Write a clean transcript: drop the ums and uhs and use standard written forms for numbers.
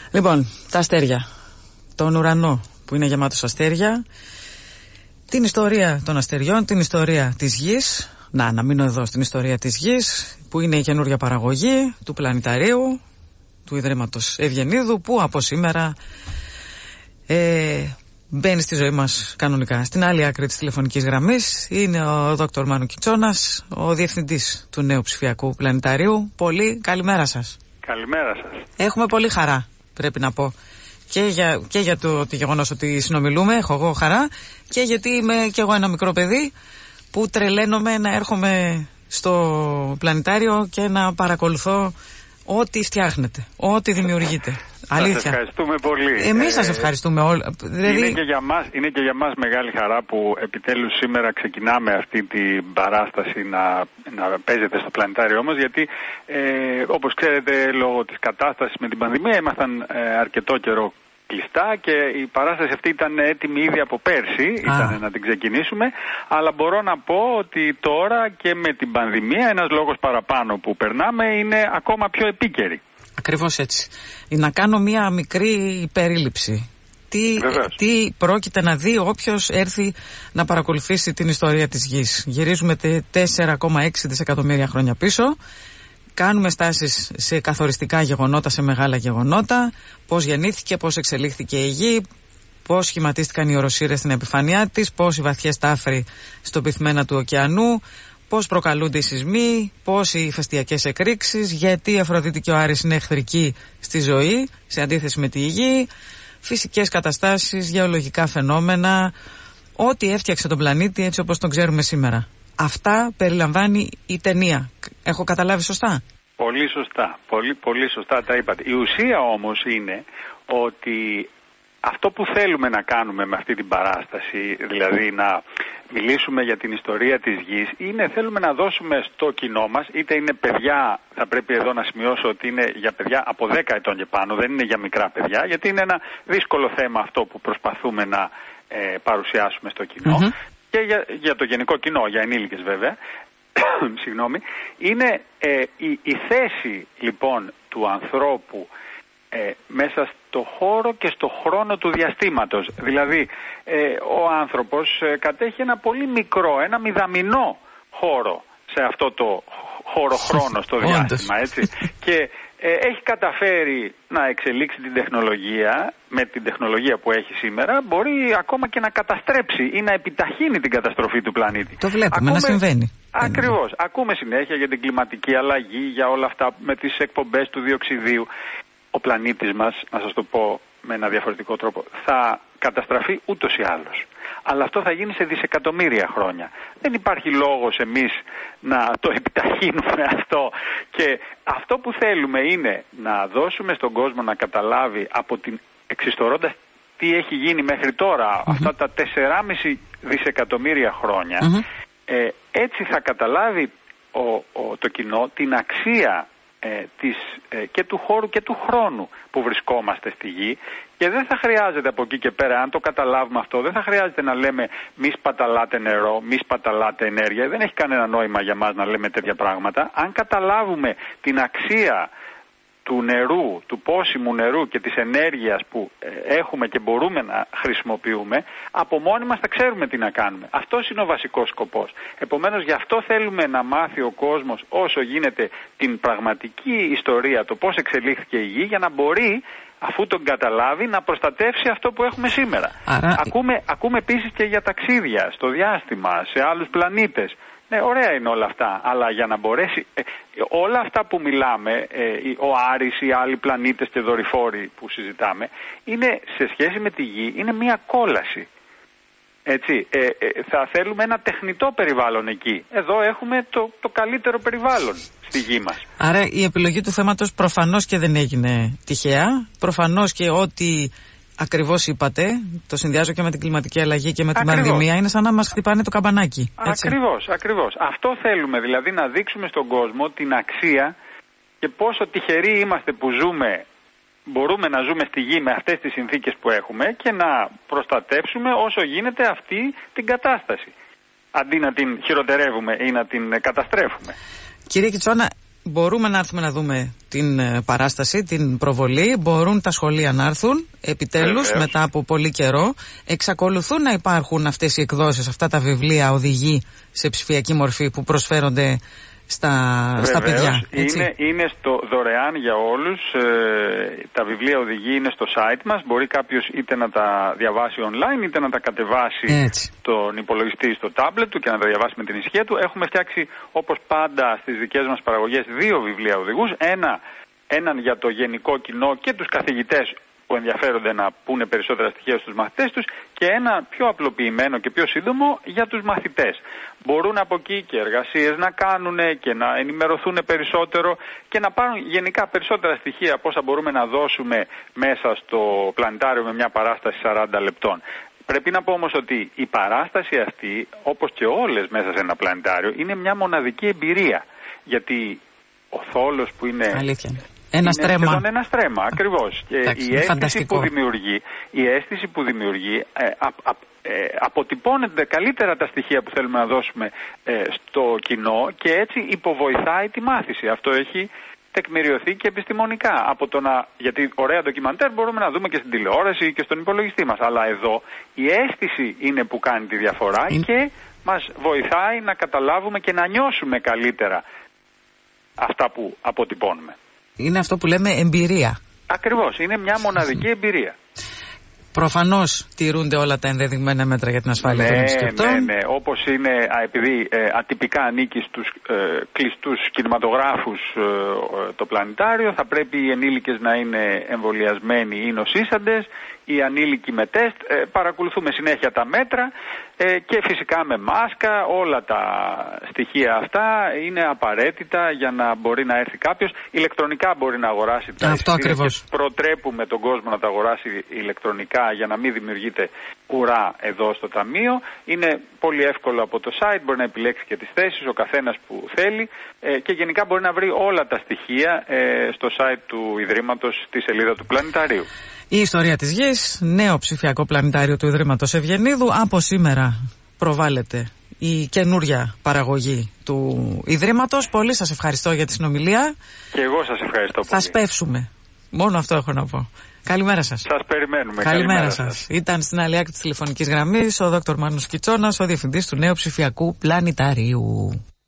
Λοιπόν, τα αστέρια. Τον ουρανό που είναι γεμάτος αστέρια. Την ιστορία των αστεριών, την ιστορία της γης. Να μείνω εδώ στην ιστορία της γης, που είναι η καινούργια παραγωγή του πλανηταρίου, του Ιδρύματος Ευγενίδου, που από σήμερα μπαίνει στη ζωή μας κανονικά. Στην άλλη άκρη της τηλεφωνικής γραμμής είναι ο Δόκτωρ Μάνου Κιτσώνας, ο διευθυντής του νέου ψηφιακού πλανηταρίου. Πολύ καλημέρα σας. Καλημέρα σας. Έχουμε πολύ χαρά, πρέπει να πω. Και για το γεγονός ότι συνομιλούμε, έχω εγώ χαρά, και γιατί είμαι κι εγώ ένα μικρό παιδί που τρελαίνομαι να έρχομαι στο πλανητάριο και να παρακολουθώ ό,τι φτιάχνετε, ό,τι δημιουργείτε. Αλήθεια. Σας ευχαριστούμε πολύ. Εμείς σας ευχαριστούμε όλοι. Δηλαδή... Είναι και για μας μεγάλη χαρά που επιτέλους σήμερα ξεκινάμε αυτή την παράσταση να παίζεται στο πλανητάριο όμως, γιατί όπως ξέρετε, λόγω της κατάστασης με την πανδημία ήμασταν αρκετό καιρό κλειστά και η παράσταση αυτή ήταν έτοιμη ήδη από πέρσι, ήταν να την ξεκινήσουμε, αλλά μπορώ να πω ότι τώρα και με την πανδημία ένας λόγος παραπάνω που περνάμε είναι ακόμα πιο επίκαιρη. Ακριβώς έτσι. Να κάνω μία μικρή περίληψη. Τι πρόκειται να δει όποιος έρθει να παρακολουθήσει την ιστορία της γης. Γυρίζουμε 4,6 δισεκατομμύρια χρόνια πίσω. Κάνουμε στάσεις σε καθοριστικά γεγονότα, σε μεγάλα γεγονότα. Πώς γεννήθηκε, πώς εξελίχθηκε η γη, πώς σχηματίστηκαν οι οροσύρες στην επιφάνειά της, πώς οι βαθιές τάφροι στο πυθμένα του ωκεανού, πώς προκαλούνται οι σεισμοί, πώς οι ηφαιστειακές εκρήξεις, γιατί η Αφροδίτη και ο Άρης είναι εχθρικοί στη ζωή, σε αντίθεση με τη γη, φυσικές καταστάσεις, γεωλογικά φαινόμενα, ό,τι έφτιαξε τον πλανήτη έτσι όπως τον ξέρουμε σήμερα. Αυτά περιλαμβάνει η ταινία. Έχω καταλάβει σωστά? Πολύ σωστά. Πολύ σωστά τα είπατε. Η ουσία όμως είναι ότι αυτό που θέλουμε να κάνουμε με αυτή την παράσταση, δηλαδή να μιλήσουμε για την ιστορία της γης, θέλουμε να δώσουμε στο κοινό μας, είτε είναι παιδιά, θα πρέπει εδώ να σημειώσω ότι είναι για παιδιά από 10 ετών και πάνω, δεν είναι για μικρά παιδιά, γιατί είναι ένα δύσκολο θέμα αυτό που προσπαθούμε να παρουσιάσουμε στο κοινό. Και για το γενικό κοινό, για ενήλικες βέβαια, συγγνώμη, είναι η θέση λοιπόν του ανθρώπου μέσα στο χώρο και στο χρόνο του διαστήματος. Δηλαδή ο άνθρωπος κατέχει ένα πολύ μικρό, ένα μηδαμινό χώρο σε αυτό το χώρο-χρόνο στο διάστημα, έτσι. Και έχει καταφέρει να εξελίξει την τεχνολογία. Με την τεχνολογία που έχει σήμερα μπορεί ακόμα και να καταστρέψει ή να επιταχύνει την καταστροφή του πλανήτη. Το βλέπουμε να συμβαίνει. Ακριβώς. Ακούμε συνέχεια για την κλιματική αλλαγή, για όλα αυτά με τις εκπομπές του διοξιδίου. Ο πλανήτης μας, να σας το πω με ένα διαφορετικό τρόπο, θα καταστραφεί ούτως ή άλλως. Αλλά αυτό θα γίνει σε δισεκατομμύρια χρόνια. Δεν υπάρχει λόγος εμείς να το επιταχύνουμε αυτό. Και αυτό που θέλουμε είναι να δώσουμε στον κόσμο να καταλάβει εξιστορώντας τι έχει γίνει μέχρι τώρα, αυτά τα 4,5 δισεκατομμύρια χρόνια, έτσι θα καταλάβει το κοινό την αξία και του χώρου και του χρόνου που βρισκόμαστε στη γη, και δεν θα χρειάζεται από εκεί και πέρα, αν το καταλάβουμε αυτό, δεν θα χρειάζεται να λέμε μη σπαταλάτε νερό, μη σπαταλάτε ενέργεια. Δεν έχει κανένα νόημα για μας να λέμε τέτοια πράγματα. Αν καταλάβουμε την αξία του νερού, του πόσιμου νερού και της ενέργειας που έχουμε και μπορούμε να χρησιμοποιούμε, από μόνοι μας θα ξέρουμε τι να κάνουμε. Αυτός είναι ο βασικός σκοπός. Επομένως, γι' αυτό θέλουμε να μάθει ο κόσμος όσο γίνεται την πραγματική ιστορία, το πώς εξελίχθηκε η γη, για να μπορεί, αφού τον καταλάβει, να προστατεύσει αυτό που έχουμε σήμερα. Ακούμε επίσης και για ταξίδια στο διάστημα, σε άλλους πλανήτες. Ναι, ωραία είναι όλα αυτά, αλλά για να μπορέσει όλα αυτά που μιλάμε, ο Άρης, οι άλλοι πλανήτες και δορυφόροι που συζητάμε, είναι σε σχέση με τη Γη, είναι μια κόλαση. Έτσι, θα θέλουμε ένα τεχνητό περιβάλλον εκεί. Εδώ έχουμε το καλύτερο περιβάλλον στη Γη μας. Άρα η επιλογή του θέματος προφανώς και δεν έγινε τυχαία, προφανώς και ό,τι ακριβώς είπατε, το συνδυάζω και με την κλιματική αλλαγή και με την πανδημία, είναι σαν να μας χτυπάνε το καμπανάκι. Έτσι. Ακριβώς. Αυτό θέλουμε, δηλαδή να δείξουμε στον κόσμο την αξία και πόσο τυχεροί είμαστε που μπορούμε να ζούμε στη γη με αυτές τις συνθήκες που έχουμε και να προστατεύσουμε όσο γίνεται αυτή την κατάσταση, αντί να την χειροτερεύουμε ή να την καταστρέφουμε. Κύριε Κιτσώνα, Μπορούμε να έρθουμε να δούμε την παράσταση, την προβολή. Μπορούν τα σχολεία να έρθουν επιτέλους μετά από πολύ καιρό. Εξακολουθούν να υπάρχουν αυτές οι εκδόσεις, αυτά τα βιβλία οδηγεί σε ψηφιακή μορφή που προσφέρονται στα παιδιά. Είναι στο δωρεάν για όλους. Τα βιβλία οδηγεί είναι στο site μας. Μπορεί κάποιος είτε να τα διαβάσει online είτε να τα κατεβάσει στον υπολογιστή, στο tablet του και να τα διαβάσει με την ησυχία του. Έχουμε φτιάξει όπως πάντα στις δικές μας παραγωγές 2 βιβλία οδηγούς. Έναν για το γενικό κοινό και τους καθηγητές που ενδιαφέρονται να πούνε περισσότερα στοιχεία στους μαθητές τους και ένα πιο απλοποιημένο και πιο σύντομο για τους μαθητές. Μπορούν από εκεί και εργασίες να κάνουν και να ενημερωθούν περισσότερο και να πάρουν γενικά περισσότερα στοιχεία πόσα μπορούμε να δώσουμε μέσα στο πλανητάριο με μια παράσταση 40 λεπτών. Πρέπει να πω όμως ότι η παράσταση αυτή, όπως και όλες μέσα σε ένα πλανητάριο, είναι μια μοναδική εμπειρία. Γιατί ο θόλος που είναι... Αλήθεια. Ένα στρέμμα, ακριβώς. Και η αίσθηση που δημιουργεί αποτυπώνεται καλύτερα τα στοιχεία που θέλουμε να δώσουμε στο κοινό και έτσι υποβοηθάει τη μάθηση. Αυτό έχει τεκμηριωθεί και επιστημονικά. Γιατί ωραία ντοκιμαντέρ μπορούμε να δούμε και στην τηλεόραση και στον υπολογιστή μας. Αλλά εδώ η αίσθηση είναι που κάνει τη διαφορά και μας βοηθάει να καταλάβουμε και να νιώσουμε καλύτερα αυτά που αποτυπώνουμε. Είναι αυτό που λέμε εμπειρία. Ακριβώς, είναι μια μοναδική εμπειρία. Προφανώς τηρούνται όλα τα ενδεδειγμένα μέτρα για την ασφάλεια των επισκεπτών. Ναι. Όπως είναι, επειδή ατυπικά ανήκει στους κλειστούς κινηματογράφους το πλανητάριο, θα πρέπει οι ενήλικες να είναι εμβολιασμένοι ή νοσήσαντες, οι ανήλικοι με τεστ. Παρακολουθούμε συνέχεια τα μέτρα και φυσικά με μάσκα. Όλα τα στοιχεία αυτά είναι απαραίτητα για να μπορεί να έρθει κάποιος. Ηλεκτρονικά μπορεί να αγοράσει τα εισιτήρια και προτρέπουμε τον κόσμο να τα αγοράσει ηλεκτρονικά για να μην δημιουργείται ουρά εδώ στο ταμείο. Είναι πολύ εύκολο από το site, μπορεί να επιλέξει και τις θέσεις ο καθένας που θέλει και γενικά μπορεί να βρει όλα τα στοιχεία στο site του Ιδρύματος στη σελίδα του Πλανηταρίου. Η ιστορία της Γης, νέο ψηφιακό πλανητάριο του Ιδρύματος Ευγενίδου. Από σήμερα προβάλλεται η καινούρια παραγωγή του Ιδρύματος. Πολύ σας ευχαριστώ για τη συνομιλία. Και εγώ σας ευχαριστώ πολύ. Θα σπεύσουμε. Μόνο αυτό έχω να πω. Καλημέρα σας. Σας περιμένουμε. Καλημέρα σας. Ήταν στην άλλη άκρη της τηλεφωνικής γραμμής ο Δ. Μάνος Κιτσόνας, ο Διευθυντής του νέου ψηφιακού πλανηταρίου.